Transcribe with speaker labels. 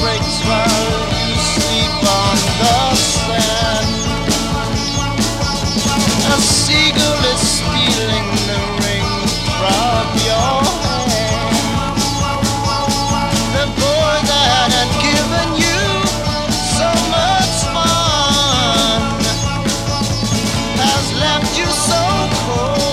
Speaker 1: breaks while you sleep on the sand. A seagull is stealing the ring from your hand. The boy that had given you so much fun has left you so cold.